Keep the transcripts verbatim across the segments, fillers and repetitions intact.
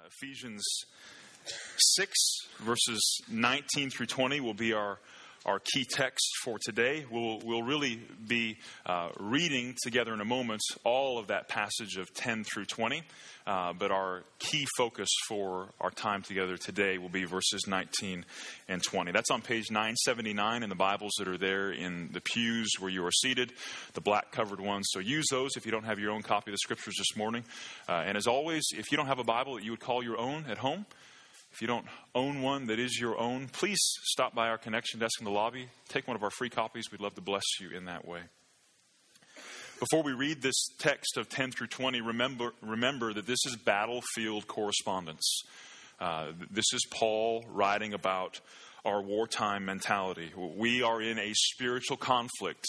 Ephesians six, verses nineteen through twenty will be our, our key text for today. We'll, we'll really be uh, reading together in a moment all of that passage of ten through twenty. Uh, but our key focus for our time together today will be verses nineteen and twenty. That's on page nine seventy-nine in the Bibles that are there in the pews where you are seated, the black covered ones. So use those if you don't have your own copy of the scriptures this morning. Uh, and as always, if you don't have a Bible that you would call your own at home, if you don't own one that is your own, please stop by our connection desk in the lobby. Take one of our free copies. We'd love to bless you in that way. Before we read this text of ten through twenty, remember remember that this is battlefield correspondence. Uh, this is Paul writing about our wartime mentality. We are in a spiritual conflict,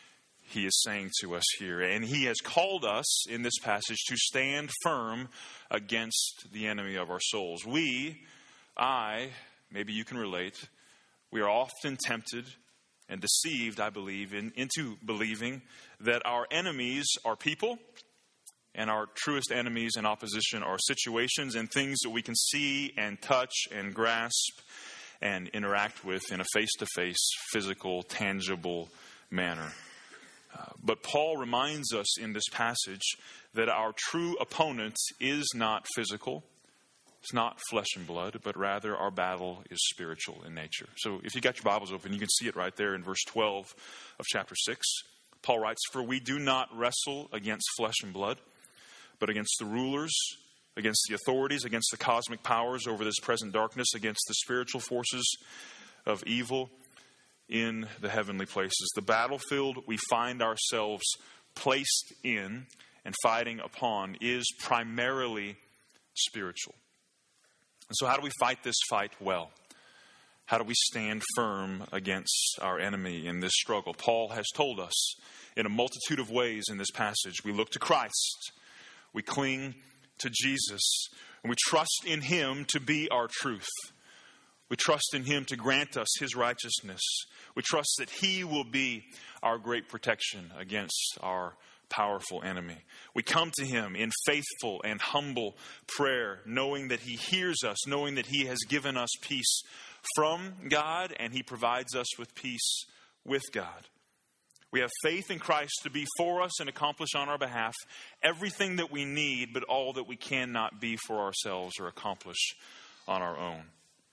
he is saying to us here. And he has called us in this passage to stand firm against the enemy of our souls. We, I, maybe you can relate, we are often tempted and deceived, I believe, in, into believing that our enemies are people and our truest enemies in opposition are situations and things that we can see and touch and grasp and interact with in a face-to-face, physical, tangible manner. Uh, but Paul reminds us in this passage that our true opponent is not physical. It's not flesh and blood, but rather our battle is spiritual in nature. So if you got your Bibles open, you can see it right there in verse twelve of chapter six. Paul writes, "For we do not wrestle against flesh and blood, but against the rulers, against the authorities, against the cosmic powers over this present darkness, against the spiritual forces of evil in the heavenly places." The battlefield we find ourselves placed in and fighting upon is primarily spiritual. And so how do we fight this fight well? How do we stand firm against our enemy in this struggle? Paul has told us in a multitude of ways in this passage. We look to Christ. We cling to Jesus. And we trust in him to be our truth. We trust in him to grant us his righteousness. We trust that he will be our great protection against our powerful enemy. We come to him in faithful and humble prayer, knowing that he hears us, knowing that he has given us peace from God, and he provides us with peace with God. We have faith in Christ to be for us and accomplish on our behalf everything that we need, but all that we cannot be for ourselves or accomplish on our own.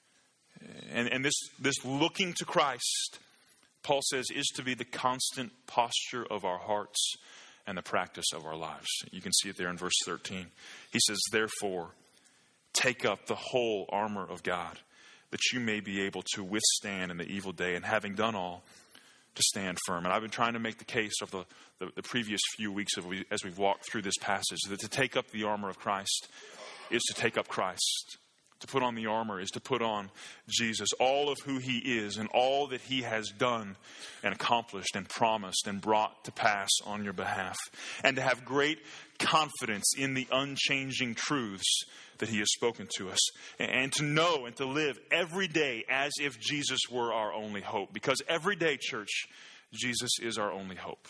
And, and this, this looking to Christ, Paul says, is to be the constant posture of our hearts and the practice of our lives. You can see it there in verse thirteen. He says, "Therefore, take up the whole armor of God, that you may be able to withstand in the evil day, and having done all, to stand firm." And I've been trying to make the case of the, the, the previous few weeks of we, as we've walked through this passage, that to take up the armor of Christ is to take up Christ. To put on the armor is to put on Jesus, all of who he is and all that he has done and accomplished and promised and brought to pass on your behalf. And to have great confidence in the unchanging truths that he has spoken to us. And to know and to live every day as if Jesus were our only hope. Because every day, church, Jesus is our only hope.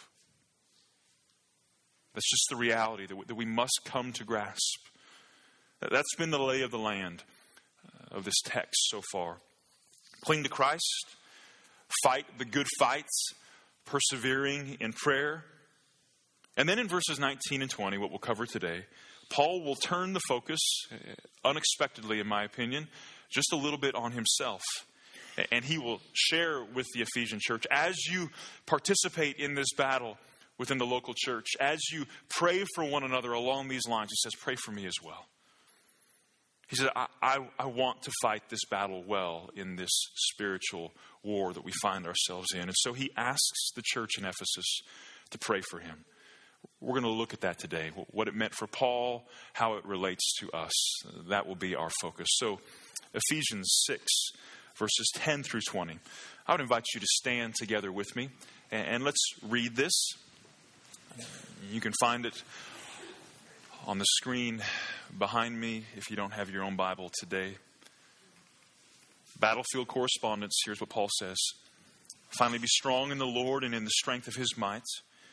That's just the reality that we must come to grasp. That's been the lay of the land of this text so far. Cling to Christ, fight the good fights, persevering in prayer. And then in verses nineteen and twenty, what we'll cover today, Paul will turn the focus, unexpectedly in my opinion, just a little bit on himself. And he will share with the Ephesian church, as you participate in this battle within the local church, as you pray for one another along these lines, he says, pray for me as well. He said, I, I, I want to fight this battle well in this spiritual war that we find ourselves in. And so he asks the church in Ephesus to pray for him. We're going to look at that today, what it meant for Paul, how it relates to us. That will be our focus. So Ephesians six, verses ten through twenty. I would invite you to stand together with me, and, and let's read this. You can find it on the screen behind me if you don't have your own Bible today. Battlefield correspondence. Here's what Paul says. "Finally, be strong in the Lord and in the strength of his might.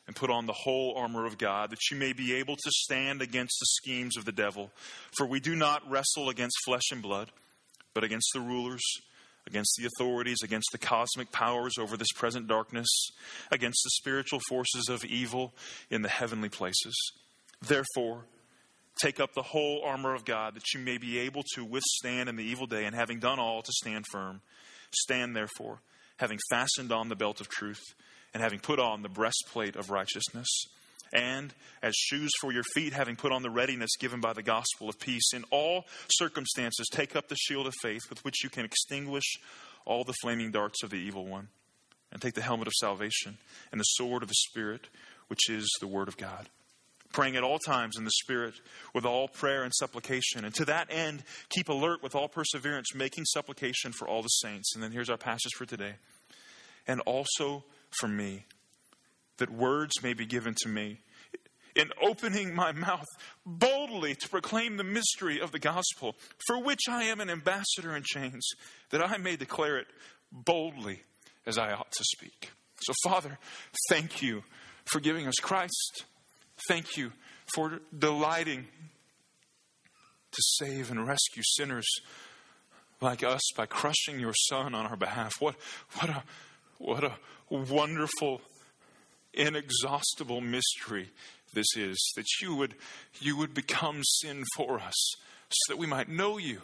and put on the whole armor of God, that you may be able to stand against the schemes of the devil. For we do not wrestle against flesh and blood, but against the rulers, against the authorities, against the cosmic powers over this present darkness, against the spiritual forces of evil in the heavenly places. Therefore, take up the whole armor of God, that you may be able to withstand in the evil day, and having done all, to stand firm. Stand therefore, having fastened on the belt of truth, and having put on the breastplate of righteousness, and as shoes for your feet, having put on the readiness given by the gospel of peace. In all circumstances, take up the shield of faith, with which you can extinguish all the flaming darts of the evil one, and take the helmet of salvation and the sword of the Spirit, which is the word of God. Praying at all times in the Spirit with all prayer and supplication. And to that end, keep alert with all perseverance, making supplication for all the saints. And then here's our passage for today. And also for me, that words may be given to me, in opening my mouth boldly to proclaim the mystery of the gospel, for which I am an ambassador in chains, that I may declare it boldly as I ought to speak. So, Father, thank you for giving us Christ. Thank you for delighting to save and rescue sinners like us by crushing your Son on our behalf. What, what a, what a wonderful, inexhaustible mystery this is, that you would, you would become sin for us so that we might know you.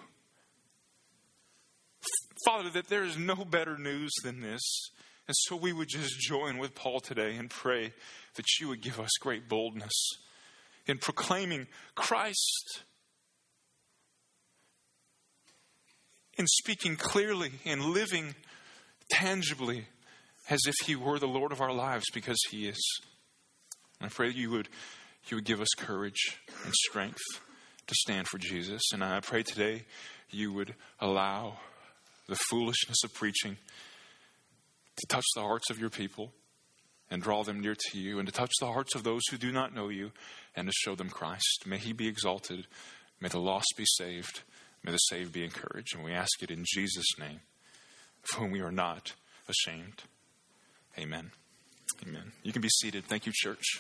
Father, that there is no better news than this. And so we would just join with Paul today and pray that you would give us great boldness in proclaiming Christ, in speaking clearly, in living tangibly as if he were the Lord of our lives, because he is. And I pray that you would, you would give us courage and strength to stand for Jesus. And I pray today you would allow the foolishness of preaching to touch the hearts of your people and draw them near to you, and to touch the hearts of those who do not know you and to show them Christ. May he be exalted. May the lost be saved. May the saved be encouraged. And we ask it in Jesus' name, of whom we are not ashamed. Amen. Amen. You can be seated. Thank you, church.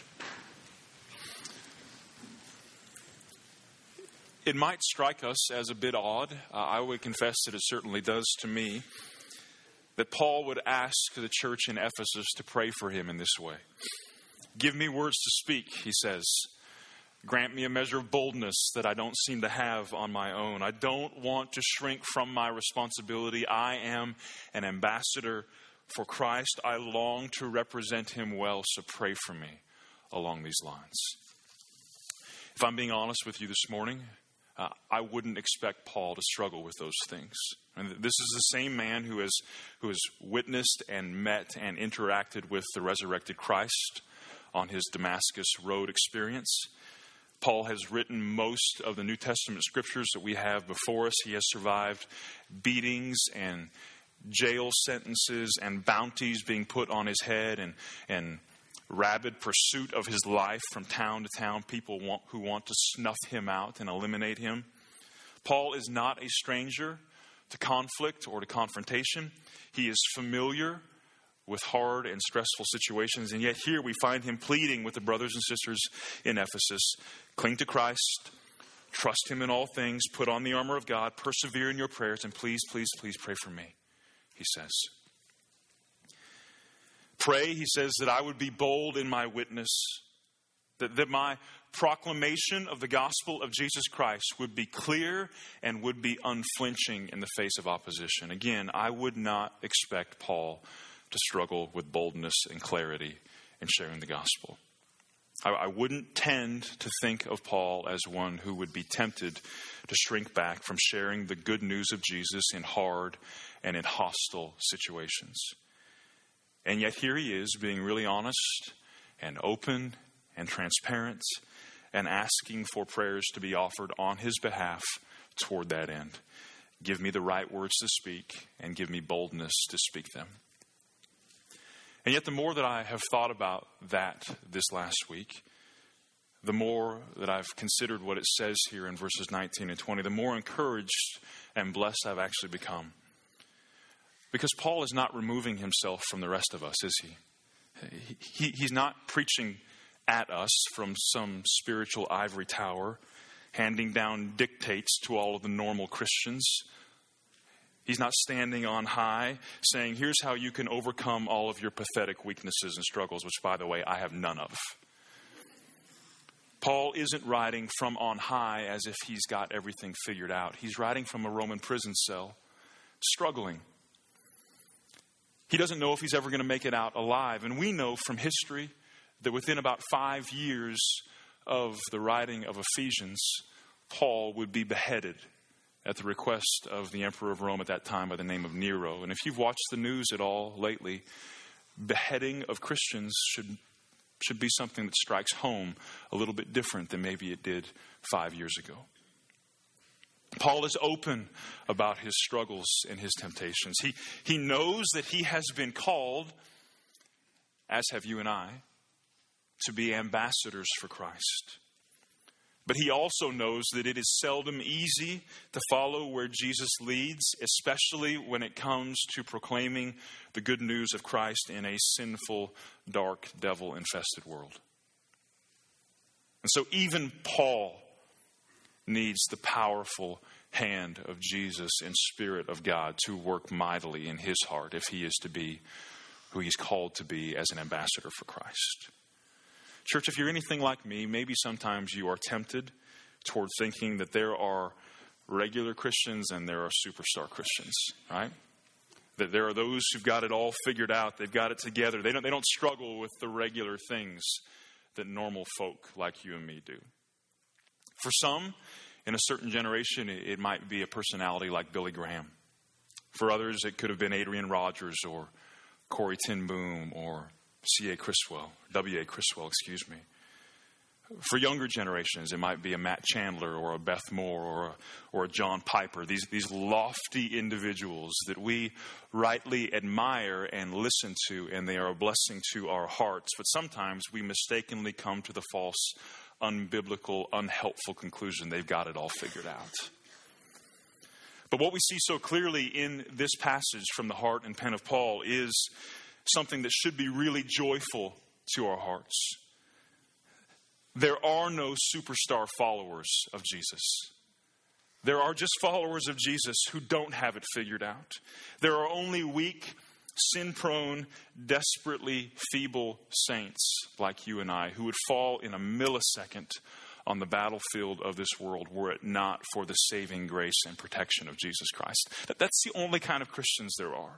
It might strike us as a bit odd. Uh, I would confess that it certainly does to me, that Paul would ask the church in Ephesus to pray for him in this way. Give me words to speak, he says. Grant me a measure of boldness that I don't seem to have on my own. I don't want to shrink from my responsibility. I am an ambassador for Christ. I long to represent him well, so pray for me along these lines. If I'm being honest with you this morning, uh, I wouldn't expect Paul to struggle with those things. And this is the same man who has who has witnessed and met and interacted with the resurrected Christ on his Damascus Road experience. Paul has written most of the New Testament scriptures that we have before us. He has survived beatings and jail sentences and bounties being put on his head, and, and rabid pursuit of his life from town to town, people want, who want to snuff him out and eliminate him. Paul is not a stranger to conflict or to confrontation. He is familiar with hard and stressful situations, and yet here we find him pleading with the brothers and sisters in Ephesus: cling to Christ, trust him in all things, put on the armor of God, persevere in your prayers, and please, please, please pray for me, he says. Pray, he says, that I would be bold in my witness, that, that my proclamation of the gospel of Jesus Christ would be clear and would be unflinching in the face of opposition. Again, I would not expect Paul to struggle with boldness and clarity in sharing the gospel. I, I wouldn't tend to think of Paul as one who would be tempted to shrink back from sharing the good news of Jesus in hard and in hostile situations. And yet here he is, being really honest and open and transparent, and asking for prayers to be offered on his behalf toward that end. Give me the right words to speak, and give me boldness to speak them. And yet the more that I have thought about that this last week, the more that I've considered what it says here in verses nineteen and twenty, the more encouraged and blessed I've actually become. Because Paul is not removing himself from the rest of us, is he? He, he's not preaching at us from some spiritual ivory tower, handing down dictates to all of the normal Christians. He's not standing on high saying, here's how you can overcome all of your pathetic weaknesses and struggles, which, by the way, I have none of. Paul isn't writing from on high as if he's got everything figured out. He's writing from a Roman prison cell, struggling. He doesn't know if he's ever going to make it out alive. And we know from history that within about five years of the writing of Ephesians, Paul would be beheaded at the request of the emperor of Rome at that time by the name of Nero. And if you've watched the news at all lately, beheading of Christians should should be something that strikes home a little bit different than maybe it did five years ago. Paul is open about his struggles and his temptations. He, he knows that he has been called, as have you and I, to be ambassadors for Christ. But he also knows that it is seldom easy to follow where Jesus leads, especially when it comes to proclaiming the good news of Christ in a sinful, dark, devil-infested world. And so even Paul needs the powerful hand of Jesus and Spirit of God to work mightily in his heart if he is to be who he's called to be as an ambassador for Christ. Church, if you're anything like me, maybe sometimes you are tempted toward thinking that there are regular Christians and there are superstar Christians, right? That there are those who've got it all figured out. They've got it together. They don't, they don't struggle with the regular things that normal folk like you and me do. For some, in a certain generation, it, it might be a personality like Billy Graham. For others, it could have been Adrian Rogers or Corrie ten Boom or C A Criswell, W A Criswell, excuse me. For younger generations, it might be a Matt Chandler or a Beth Moore or a, or a John Piper. These, these lofty individuals that we rightly admire and listen to, and they are a blessing to our hearts. But sometimes we mistakenly come to the false, unbiblical, unhelpful conclusion they've got it all figured out. But what we see so clearly in this passage from the heart and pen of Paul is something that should be really joyful to our hearts. There are no superstar followers of Jesus. There are just followers of Jesus who don't have it figured out. There are only weak, sin-prone, desperately feeble saints like you and I who would fall in a millisecond on the battlefield of this world were it not for the saving grace and protection of Jesus Christ. That's the only kind of Christians there are.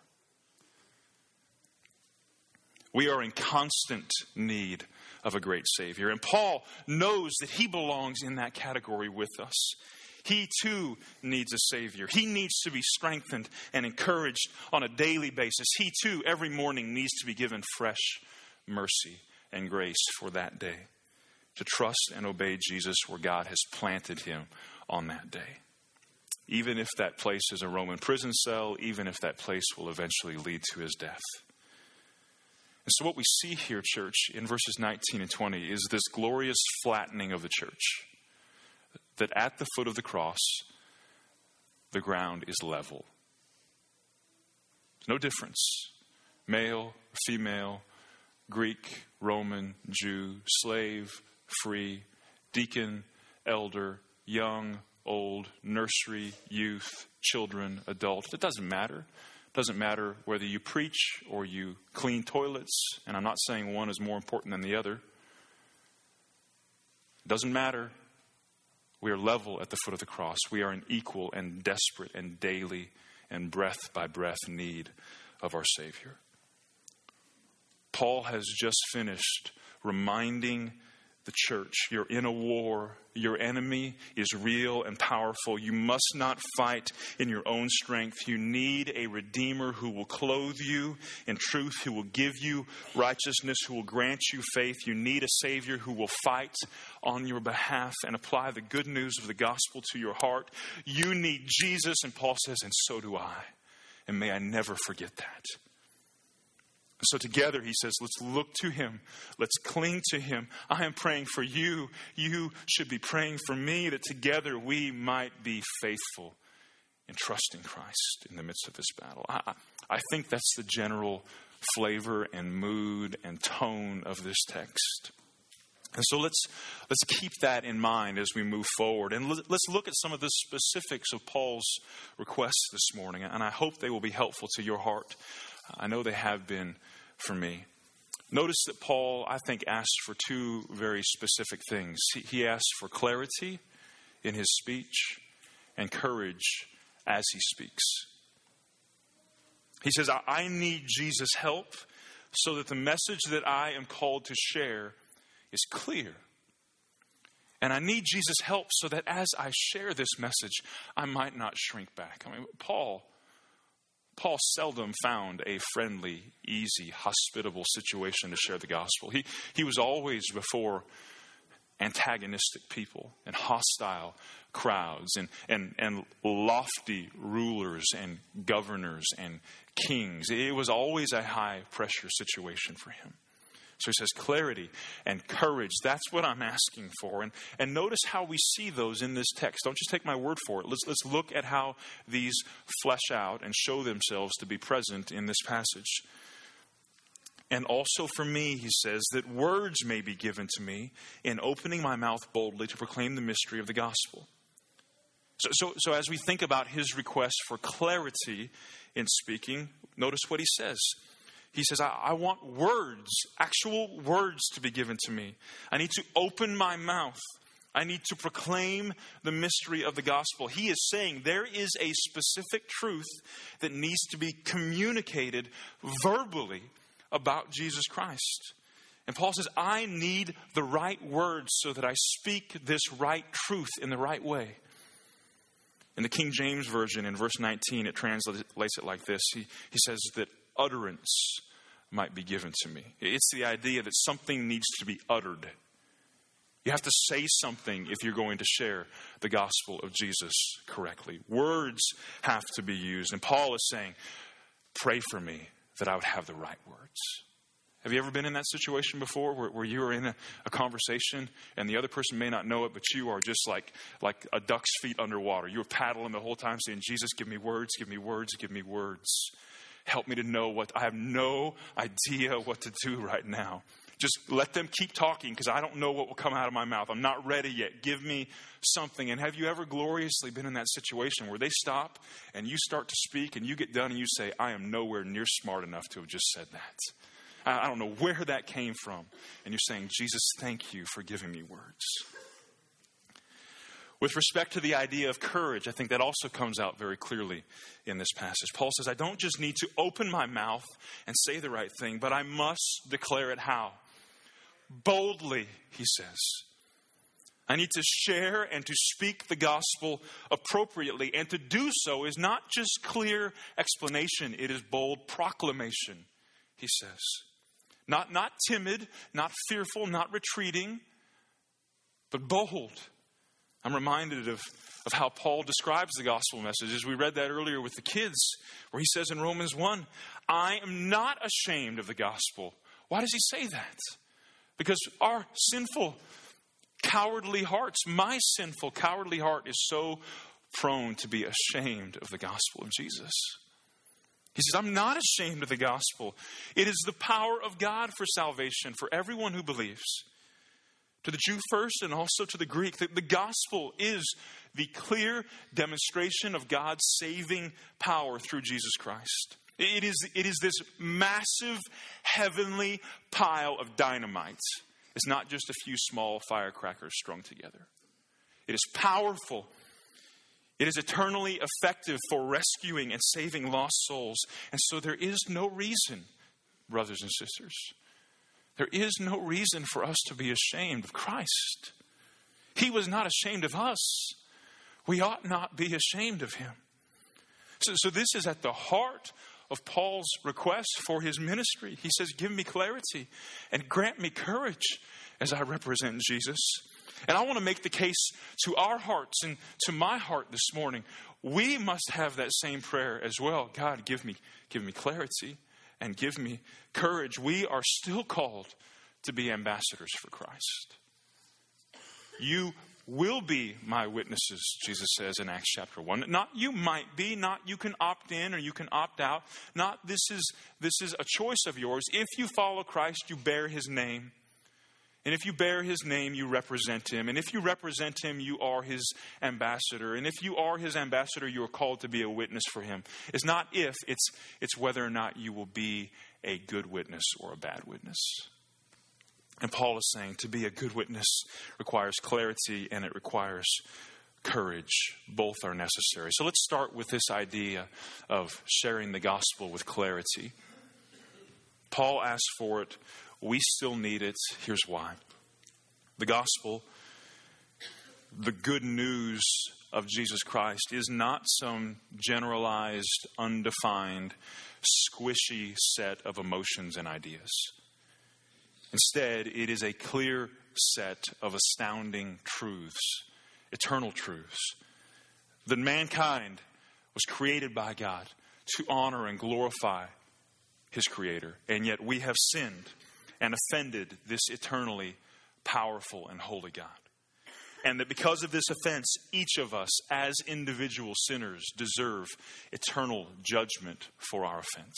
We are in constant need of a great Savior. And Paul knows that he belongs in that category with us. He too needs a Savior. He needs to be strengthened and encouraged on a daily basis. He too, every morning, needs to be given fresh mercy and grace for that day, to trust and obey Jesus where God has planted him on that day. Even if that place is a Roman prison cell, even if that place will eventually lead to his death. And so what we see here, church, in verses nineteen and twenty is this glorious flattening of the church. That at the foot of the cross, the ground is level. There's no difference. Male, female, Greek, Roman, Jew, slave, free, deacon, elder, young, old, nursery, youth, children, adult. It doesn't matter. It doesn't matter whether you preach or you clean toilets. And I'm not saying one is more important than the other. It doesn't matter. We are level at the foot of the cross. We are in equal and desperate and daily and breath by breath need of our Savior. Paul has just finished reminding the church, you're in a war. Your enemy is real and powerful. You must not fight in your own strength. You need a Redeemer who will clothe you in truth, who will give you righteousness, who will grant you faith. You need a Savior who will fight on your behalf and apply the good news of the gospel to your heart. You need Jesus, and Paul says, and so do I. And may I never forget that. So together, he says, let's look to him. Let's cling to him. I am praying for you. You should be praying for me, that together we might be faithful in trusting Christ in the midst of this battle. I, I think that's the general flavor and mood and tone of this text. And so let's let's keep that in mind as we move forward. And let's look at some of the specifics of Paul's requests this morning. And I hope they will be helpful to your heart. I know they have been for me. Notice that Paul, I think, asked for two very specific things. He, he asked for clarity in his speech and courage as he speaks. He says, I need Jesus' help so that the message that I am called to share is clear. And I need Jesus' help so that as I share this message, I might not shrink back. I mean, Paul, Paul seldom found a friendly, easy, hospitable situation to share the gospel. He, he was always before antagonistic people and hostile crowds and, and, and lofty rulers and governors and kings. It was always a high pressure situation for him. So he says clarity and courage. That's what I'm asking for. And, and notice how we see those in this text. Don't just take my word for it. Let's, let's look at how these flesh out and show themselves to be present in this passage. And also for me, he says, that words may be given to me in opening my mouth boldly to proclaim the mystery of the gospel. So, so, so as we think about his request for clarity in speaking, notice what he says. He says, I, I want words, actual words to be given to me. I need to open my mouth. I need to proclaim the mystery of the gospel. He is saying there is a specific truth that needs to be communicated verbally about Jesus Christ. And Paul says, I need the right words so that I speak this right truth in the right way. In the King James Version, in verse nineteen, it translates it like this. He, he says that utterance might be given to me. It's the idea that something needs to be uttered. You have to say something if you're going to share the gospel of Jesus correctly. Words have to be used. And Paul is saying, pray for me that I would have the right words. Have you ever been in that situation before where, where you are in a, a conversation and the other person may not know it, but you are just like, like a duck's feet underwater. You're paddling the whole time saying, Jesus, give me words, give me words, give me words. Help me to know what, I have no idea what to do right now. Just let them keep talking because I don't know what will come out of my mouth. I'm not ready yet. Give me something. And have you ever gloriously been in that situation where they stop and you start to speak and you get done and you say, I am nowhere near smart enough to have just said that. I don't know where that came from. And you're saying, Jesus, thank you for giving me words. With respect to the idea of courage, I think that also comes out very clearly in this passage. Paul says, I don't just need to open my mouth and say the right thing, but I must declare it how? Boldly, he says. I need to share and to speak the gospel appropriately. And to do so is not just clear explanation, it is bold proclamation, he says. Not, not timid, not fearful, not retreating, but bold. I'm reminded of, of how Paul describes the gospel message as we read that earlier with the kids, where he says in Romans one, I am not ashamed of the gospel. Why does he say that? Because our sinful, cowardly hearts, my sinful, cowardly heart is so prone to be ashamed of the gospel of Jesus. He says, I'm not ashamed of the gospel. It is the power of God for salvation for everyone who believes. To the Jew first and also to the Greek. The, the gospel is the clear demonstration of God's saving power through Jesus Christ. It is, it is this massive heavenly pile of dynamite. It's not just a few small firecrackers strung together. It is powerful. It is eternally effective for rescuing and saving lost souls. And so there is no reason, brothers and sisters, there is no reason for us to be ashamed of Christ. He was not ashamed of us. We ought not be ashamed of him. So, so this is at the heart of Paul's request for his ministry. He says, give me clarity and grant me courage as I represent Jesus. And I want to make the case to our hearts and to my heart this morning. We must have that same prayer as well. God, give me, give me clarity and give me courage. We are still called to be ambassadors for Christ. You will be my witnesses, Jesus says in Acts chapter one. Not you might be, not you can opt in or you can opt out. Not this is this is a choice of yours. If you follow Christ, you bear his name. And if you bear his name, you represent him. And if you represent him, you are his ambassador. And if you are his ambassador, you are called to be a witness for him. It's not if, it's, it's whether or not you will be a good witness or a bad witness. And Paul is saying to be a good witness requires clarity and it requires courage. Both are necessary. So let's start with this idea of sharing the gospel with clarity. Paul asked for it. We still need it. Here's why. The gospel, the good news of Jesus Christ, is not some generalized, undefined, squishy set of emotions and ideas. Instead, it is a clear set of astounding truths, eternal truths, that mankind was created by God to honor and glorify his Creator. And yet we have sinned and offended this eternally powerful and holy God. And that because of this offense, each of us as individual sinners deserve eternal judgment for our offense.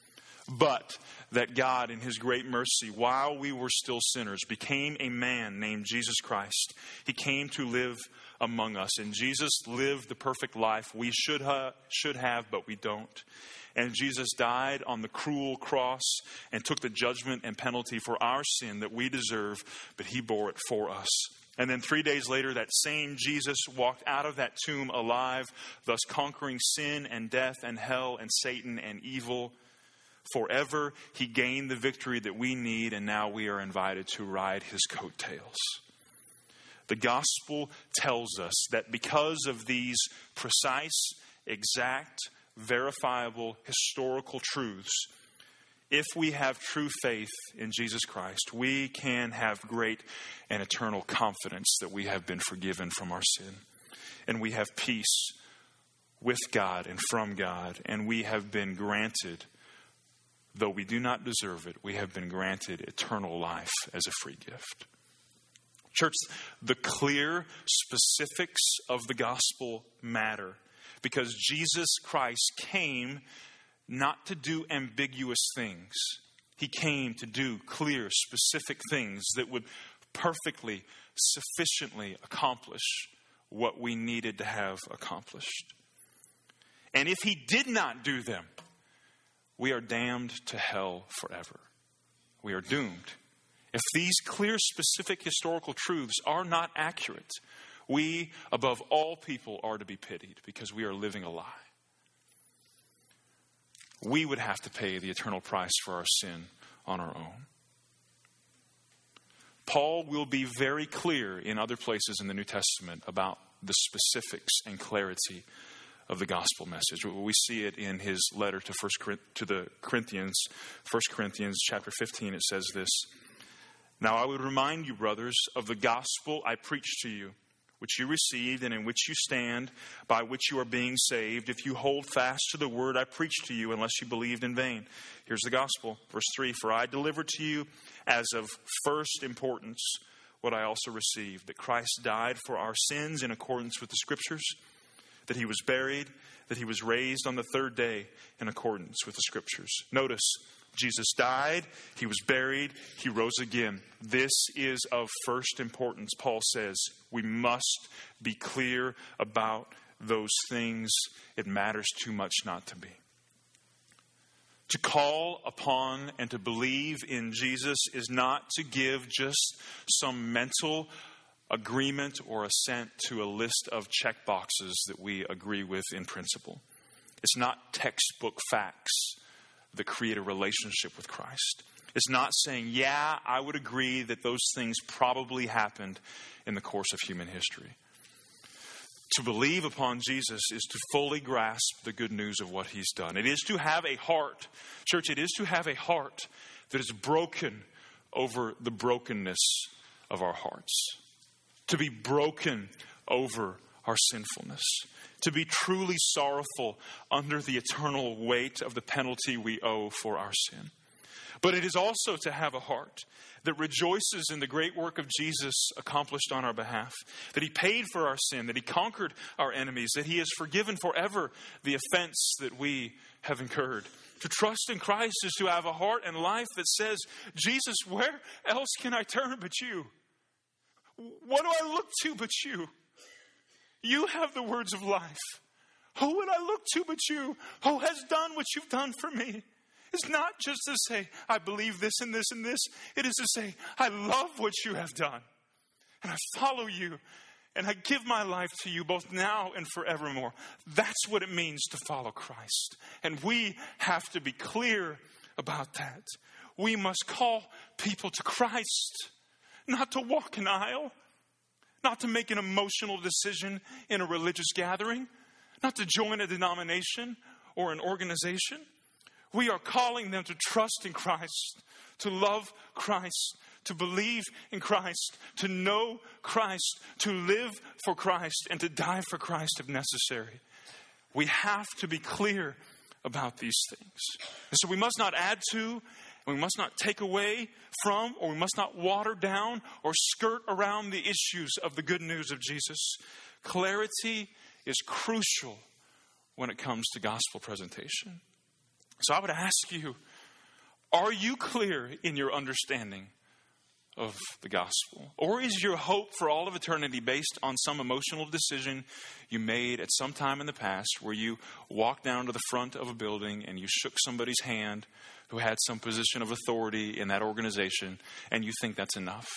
But that God in his great mercy, while we were still sinners, became a man named Jesus Christ. He came to live among us. And Jesus lived the perfect life we should, ha- should have, but we don't. And Jesus died on the cruel cross and took the judgment and penalty for our sin that we deserve, but he bore it for us. And then three days later, that same Jesus walked out of that tomb alive, thus conquering sin and death and hell and Satan and evil. Forever, he gained the victory that we need, and now we are invited to ride his coattails. The gospel tells us that because of these precise, exact, verifiable, historical truths, if we have true faith in Jesus Christ, we can have great and eternal confidence that we have been forgiven from our sin. And we have peace with God and from God. And we have been granted, though we do not deserve it, we have been granted eternal life as a free gift. Church, the clear specifics of the gospel matter because Jesus Christ came not to do ambiguous things. He came to do clear, specific things that would perfectly, sufficiently accomplish what we needed to have accomplished. And if he did not do them, we are damned to hell forever. We are doomed. If these clear, specific historical truths are not accurate, we, above all people, are to be pitied because we are living a lie. We would have to pay the eternal price for our sin on our own. Paul will be very clear in other places in the New Testament about the specifics and clarity of the gospel message. We see it in his letter to First to the Corinthians, First Corinthians chapter fifteen. It says this: "Now I would remind you, brothers, of the gospel I preached to you, which you received and in which you stand, by which you are being saved, if you hold fast to the word I preached to you, unless you believed in vain." Here's the gospel. Verse three, "For I delivered to you as of first importance what I also received, that Christ died for our sins in accordance with the Scriptures, that he was buried, that he was raised on the third day in accordance with the Scriptures." Notice, Jesus died, he was buried, he rose again. This is of first importance. Paul says we must be clear about those things. It matters too much not to be. To call upon and to believe in Jesus is not to give just some mental agreement or assent to a list of check boxes that we agree with in principle. It's not textbook facts that create a relationship with Christ. It's not saying, yeah, I would agree that those things probably happened in the course of human history. To believe upon Jesus is to fully grasp the good news of what he's done. It is to have a heart, church, it is to have a heart that is broken over the brokenness of our hearts. To be broken over our sinfulness. To be truly sorrowful under the eternal weight of the penalty we owe for our sin. But it is also to have a heart that rejoices in the great work of Jesus accomplished on our behalf, that he paid for our sin, that he conquered our enemies, that he has forgiven forever the offense that we have incurred. To trust in Christ is to have a heart and life that says, Jesus, where else can I turn but you? What do I look to but you? You have the words of life. Who would I look to but you? Who has done what you've done for me? It's not just to say, I believe this and this and this. It is to say, I love what you have done. And I follow you. And I give my life to you both now and forevermore. That's what it means to follow Christ. And we have to be clear about that. We must call people to Christ, not to walk an aisle, not to make an emotional decision in a religious gathering, not to join a denomination or an organization. We are calling them to trust in Christ, to love Christ, to believe in Christ, to know Christ, to live for Christ, and to die for Christ if necessary. We have to be clear about these things. And so we must not add to, and we must not take away from, or we must not water down or skirt around the issues of the good news of Jesus. Clarity is crucial when it comes to gospel presentation. So I would ask you, are you clear in your understanding of the gospel? Or is your hope for all of eternity based on some emotional decision you made at some time in the past where you walked down to the front of a building and you shook somebody's hand who had some position of authority in that organization and you think that's enough?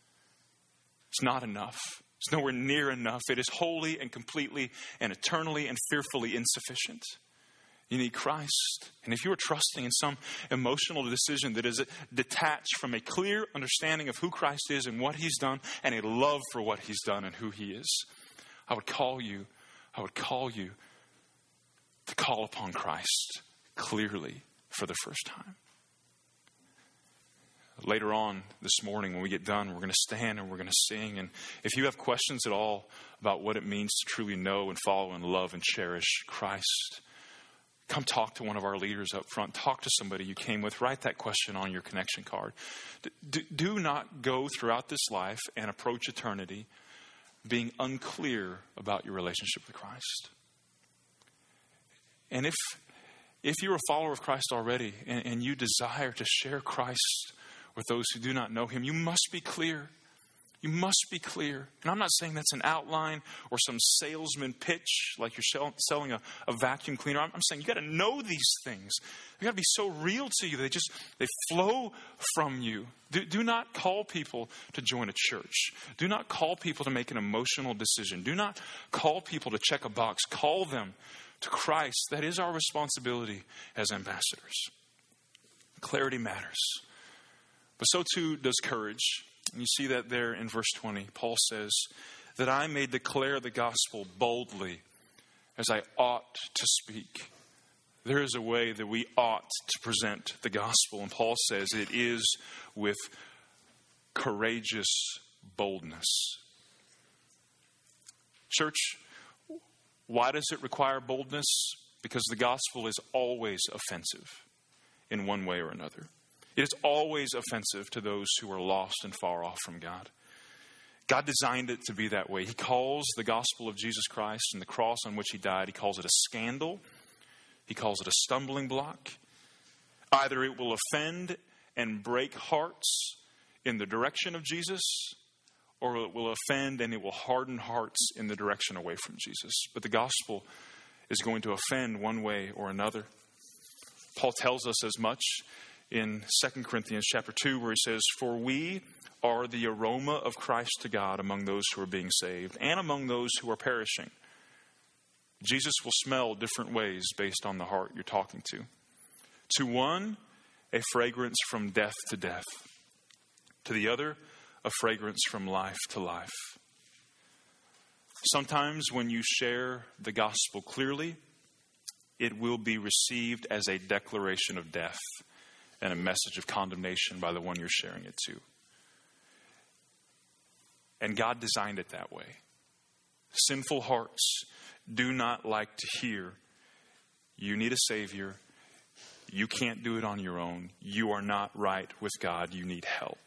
It's not enough. It's nowhere near enough. It is wholly and completely and eternally and fearfully insufficient. You need Christ. And if you are trusting in some emotional decision that is detached from a clear understanding of who Christ is and what he's done and a love for what he's done and who he is, I would call you, I would call you to call upon Christ clearly for the first time. Later on this morning when we get done, we're going to stand and we're going to sing. And if you have questions at all about what it means to truly know and follow and love and cherish Christ, come talk to one of our leaders up front. Talk to somebody you came with. Write that question on your connection card. Do, do not go throughout this life and approach eternity being unclear about your relationship with Christ. And if if you're a follower of Christ already and, and you desire to share Christ with those who do not know him, you must be clear. You must be clear. And I'm not saying that's an outline or some salesman pitch like you're selling a, a vacuum cleaner. I'm, I'm saying you got to know these things. They got to be so real to you. They just, they flow from you. Do, do not call people to join a church. Do not call people to make an emotional decision. Do not call people to check a box. Call them to Christ. That is our responsibility as ambassadors. Clarity matters. But so too does courage. And you see that there in verse twenty. Paul says, that I may declare the gospel boldly as I ought to speak. There is a way that we ought to present the gospel. And Paul says it is with courageous boldness. Church, why does it require boldness? Because the gospel is always offensive in one way or another. It is always offensive to those who are lost and far off from God. God designed it to be that way. He calls the gospel of Jesus Christ and the cross on which he died, he calls it a scandal. He calls it a stumbling block. Either it will offend and break hearts in the direction of Jesus, or it will offend and it will harden hearts in the direction away from Jesus. But the gospel is going to offend one way or another. Paul tells us as much in Second Corinthians chapter two, where he says, for we are the aroma of Christ to God among those who are being saved and among those who are perishing. Jesus will smell different ways based on the heart you're talking to. To one, a fragrance from death to death. To the other, a fragrance from life to life. Sometimes when you share the gospel clearly, it will be received as a declaration of death and a message of condemnation by the one you're sharing it to. And God designed it that way. Sinful hearts do not like to hear, you need a Savior, You can't do it on your own. You are not right with God. You need help.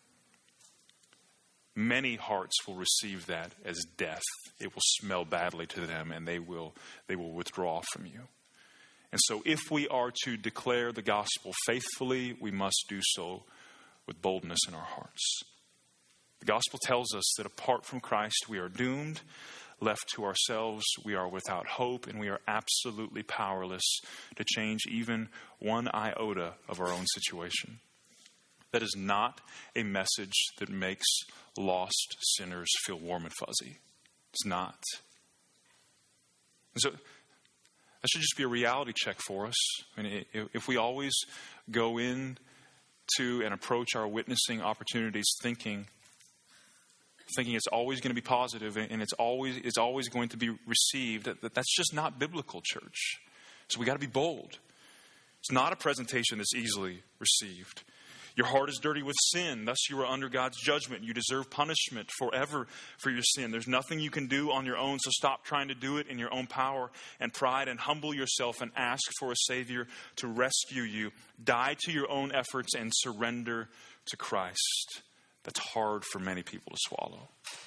Many hearts will receive that as death. It will smell badly to them, and they will they will withdraw from you. And so if we are to declare the gospel faithfully, we must do so with boldness in our hearts. The gospel tells us that apart from Christ, we are doomed. Left to ourselves, we are without hope, and we are absolutely powerless to change even one iota of our own situation. That is not a message that makes lost sinners feel warm and fuzzy. It's not. And so that should just be a reality check for us. I mean, if we always go in to and approach our witnessing opportunities thinking, thinking it's always going to be positive and it's always it's always going to be received, that, that's just not biblical, church. So we got to be bold. It's not a presentation that's easily received. Your heart is dirty with sin, thus you are under God's judgment. You deserve punishment forever for your sin. There's nothing you can do on your own, so stop trying to do it in your own power and pride and humble yourself and ask for a Savior to rescue you. Die to your own efforts and surrender to Christ. That's hard for many people to swallow.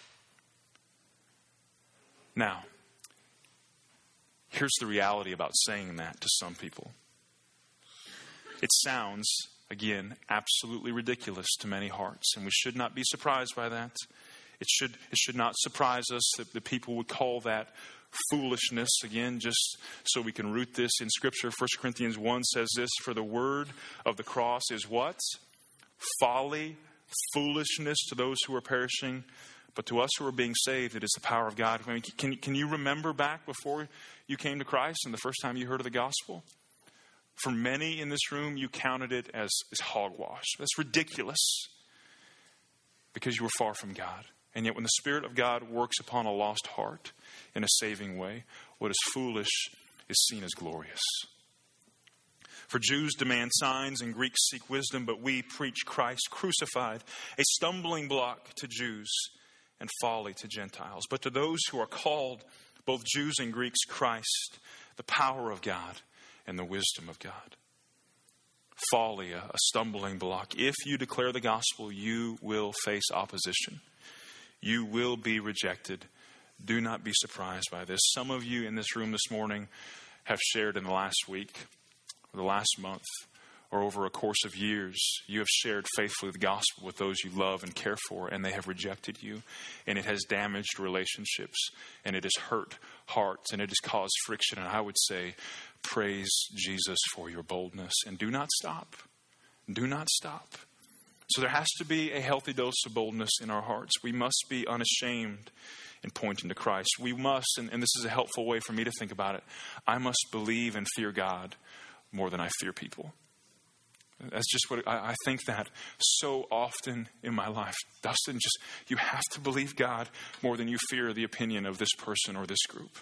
Now, here's the reality about saying that to some people. It sounds, again, absolutely ridiculous to many hearts, and we should not be surprised by that. It should it should not surprise us that the people would call that foolishness, again, just so we can root this in Scripture. First Corinthians one says this, for the word of the cross is what? Folly, foolishness to those who are perishing, but to us who are being saved, it is the power of God. I mean, can, can you remember back before you came to Christ and the first time you heard of the gospel? For many in this room, you counted it as, as hogwash. That's ridiculous because you were far from God. And yet when the Spirit of God works upon a lost heart in a saving way, what is foolish is seen as glorious. For Jews demand signs and Greeks seek wisdom, but we preach Christ crucified, a stumbling block to Jews and folly to Gentiles. But to those who are called, both Jews and Greeks, Christ, the power of God and the wisdom of God. Folly, a stumbling block. If you declare the gospel, you will face opposition. You will be rejected. Do not be surprised by this. Some of you in this room this morning have shared in the last week, or the last month, or over a course of years, you have shared faithfully the gospel with those you love and care for, and they have rejected you, and it has damaged relationships, and it has hurt hearts, and it has caused friction. And I would say, praise Jesus for your boldness, and do not stop. Do not stop. So there has to be a healthy dose of boldness in our hearts. We must be unashamed in pointing to Christ. We must, and, and this is a helpful way for me to think about it, I must believe and fear God more than I fear people. That's just what I, I think that so often in my life. Dustin, just you have to believe God more than you fear the opinion of this person or this group.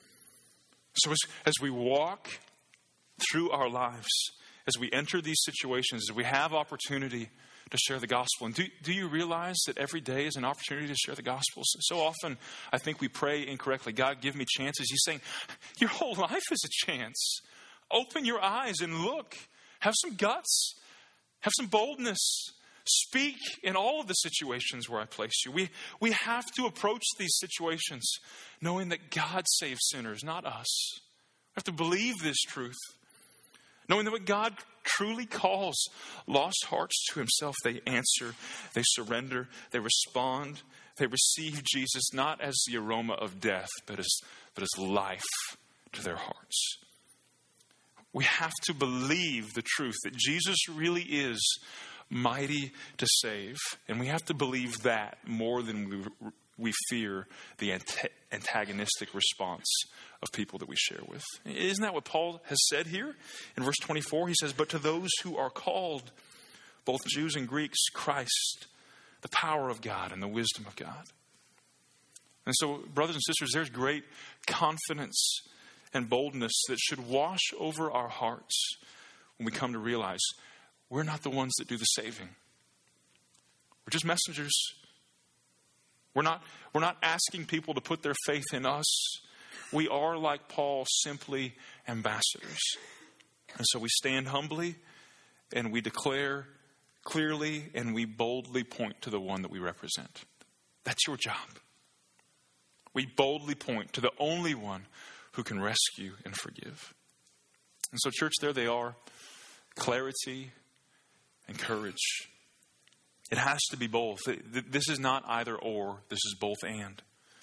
So as, as we walk through our lives, as we enter these situations, as we have opportunity to share the gospel, and do, do you realize that every day is an opportunity to share the gospel? So often I think we pray incorrectly. God, give me chances. He's saying, your whole life is a chance. Open your eyes and look. Have some guts. Have some boldness. Speak in all of the situations where I place you. We, we have to approach these situations knowing that God saves sinners, not us. We have to believe this truth. Knowing that when God truly calls lost hearts to himself, they answer, they surrender, they respond, they receive Jesus not as the aroma of death, but as, but as life to their hearts. We have to believe the truth that Jesus really is mighty to save. And we have to believe that more than we, we fear the antagonistic response of people that we share with. Isn't that what Paul has said here? In verse twenty-four, he says, but to those who are called, both Jews and Greeks, Christ, the power of God and the wisdom of God. And so, brothers and sisters, there's great confidence and boldness that should wash over our hearts when we come to realize we're not the ones that do the saving. We're just messengers. We're not, we're not asking people to put their faith in us. We are, like Paul, simply ambassadors. And so we stand humbly and we declare clearly and we boldly point to the one that we represent. That's your job. We boldly point to the only one who can rescue and forgive. And so, church, there they are. Clarity and courage. It has to be both. This is not either or. This is both and.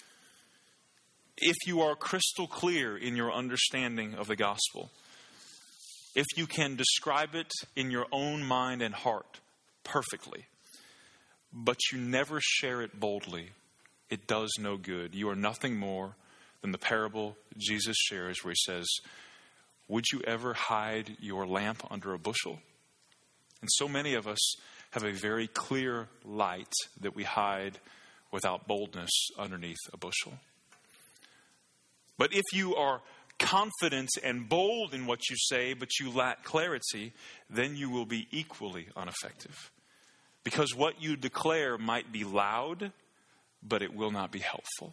If you are crystal clear in your understanding of the gospel, if you can describe it in your own mind and heart perfectly, but you never share it boldly, it does no good. You are nothing more than the parable Jesus shares where he says, would you ever hide your lamp under a bushel? And so many of us have a very clear light that we hide without boldness underneath a bushel. But if you are confident and bold in what you say, but you lack clarity, then you will be equally ineffective. Because what you declare might be loud, but it will not be helpful.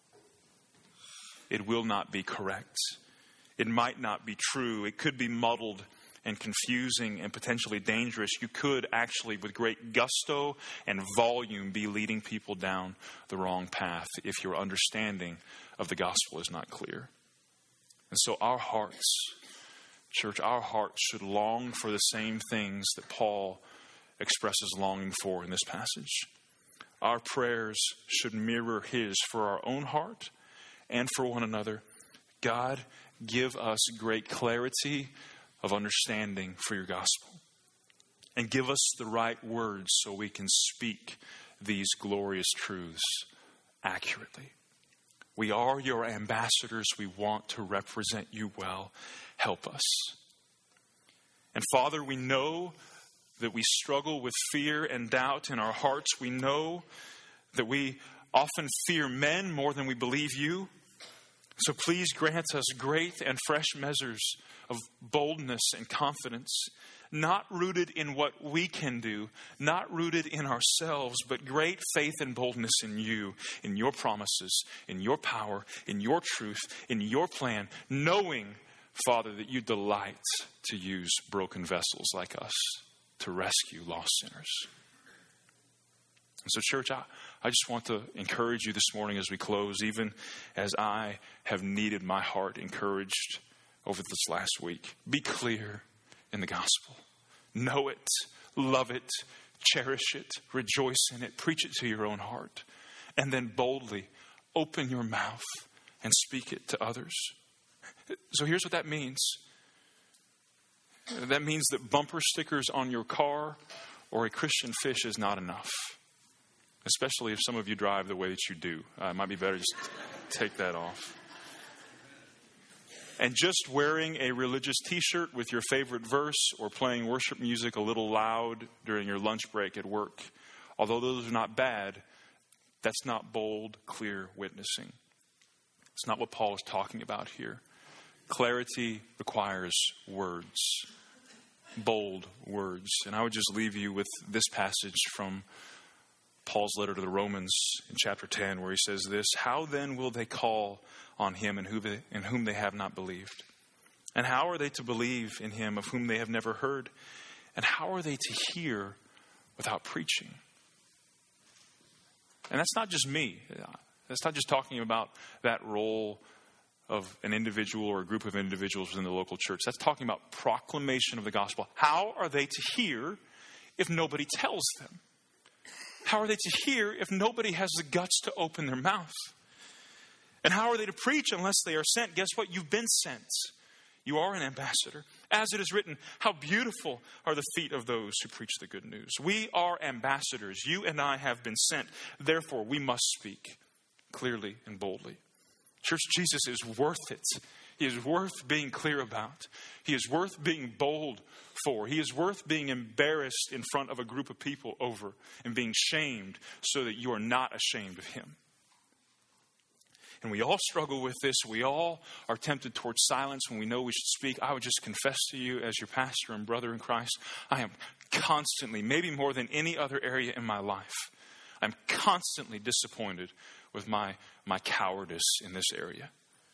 It will not be correct. It might not be true. It could be muddled and confusing and potentially dangerous. You could actually, with great gusto and volume, be leading people down the wrong path if your understanding of the gospel is not clear. And so our hearts, church, our hearts should long for the same things that Paul expresses longing for in this passage. Our prayers should mirror his for our own heart and for one another. God, give us great clarity of understanding for your gospel. And give us the right words so we can speak these glorious truths accurately. We are your ambassadors. We want to represent you well. Help us. And Father, we know that we struggle with fear and doubt in our hearts. We know that we often fear men more than we believe you. So please grant us great and fresh measures of boldness and confidence, not rooted in what we can do, not rooted in ourselves, but great faith and boldness in you, in your promises, in your power, in your truth, in your plan, knowing, Father, that you delight to use broken vessels like us to rescue lost sinners. And so, church, I, I just want to encourage you this morning as we close, even as I have needed my heart encouraged over this last week. Be clear in the gospel. Know it, love it, cherish it, rejoice in it, preach it to your own heart, and then boldly open your mouth and speak it to others. So here's what that means. That means that bumper stickers on your car or a Christian fish is not enough. Especially if some of you drive the way that you do. Uh, it might be better just take that off. And just wearing a religious t-shirt with your favorite verse or playing worship music a little loud during your lunch break at work, although those are not bad, that's not bold, clear witnessing. It's not what Paul is talking about here. Clarity requires words, bold words. And I would just leave you with this passage from Paul's letter to the Romans in chapter ten, where he says this: how then will they call on him in whom they, in whom they have not believed? And how are they to believe in him of whom they have never heard? And how are they to hear without preaching? And that's not just me. That's not just talking about that role of an individual or a group of individuals within the local church. That's talking about proclamation of the gospel. How are they to hear if nobody tells them? How are they to hear if nobody has the guts to open their mouth? And how are they to preach unless they are sent? Guess what? You've been sent. You are an ambassador. As it is written, how beautiful are the feet of those who preach the good news. We are ambassadors. You and I have been sent. Therefore, we must speak clearly and boldly. Church, Jesus is worth it. He is worth being clear about. He is worth being bold for. He is worth being embarrassed in front of a group of people over and being shamed so that you are not ashamed of him. And we all struggle with this. We all are tempted towards silence when we know we should speak. I would just confess to you as your pastor and brother in Christ, I am constantly, maybe more than any other area in my life, I'm constantly disappointed with my, my cowardice in this area.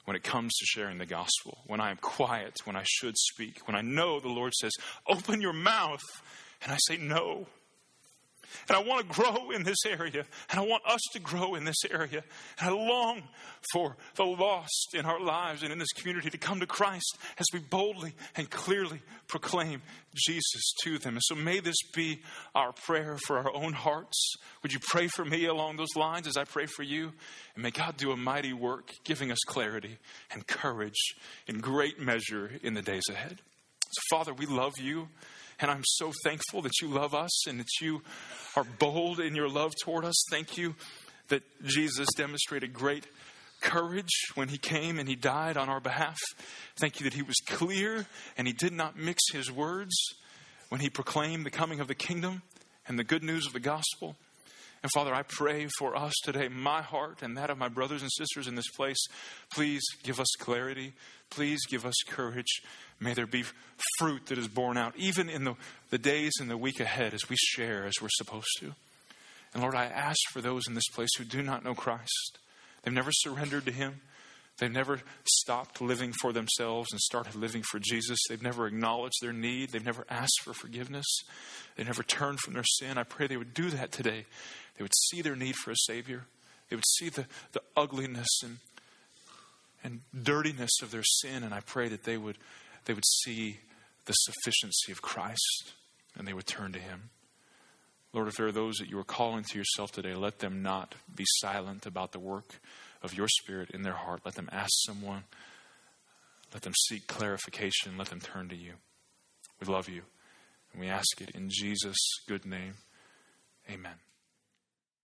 when it comes to sharing the gospel, when I am quiet, when I should speak, when I know the Lord says, open your mouth, and I say no. And I want to grow in this area, and I want us to grow in this area. And I long for the lost in our lives and in this community to come to Christ as we boldly and clearly proclaim Jesus to them. And so may this be our prayer for our own hearts. Would you pray for me along those lines as I pray for you? And may God do a mighty work, giving us clarity and courage in great measure in the days ahead. So Father, we love you. And I'm so thankful that you love us and that you are bold in your love toward us. Thank you that Jesus demonstrated great courage when he came and he died on our behalf. Thank you that he was clear and he did not mix his words when he proclaimed the coming of the kingdom and the good news of the gospel. And Father, I pray for us today, my heart and that of my brothers and sisters in this place. Please give us clarity. Please give us courage. May there be fruit that is borne out, even in the, the days and the week ahead as we share as we're supposed to. And Lord, I ask for those in this place who do not know Christ. They've never surrendered to him. They've never stopped living for themselves and started living for Jesus. They've never acknowledged their need. They've never asked for forgiveness. They never turned from their sin. I pray they would do that today. They would see their need for a Savior. They would see the, the ugliness and, and dirtiness of their sin. And I pray that they would, they would see the sufficiency of Christ and they would turn to him. Lord, if there are those that you are calling to yourself today, let them not be silent about the work of your Spirit in their heart. Let them ask someone. Let them seek clarification. Let them turn to you. We love you. And we ask it in Jesus' good name. Amen.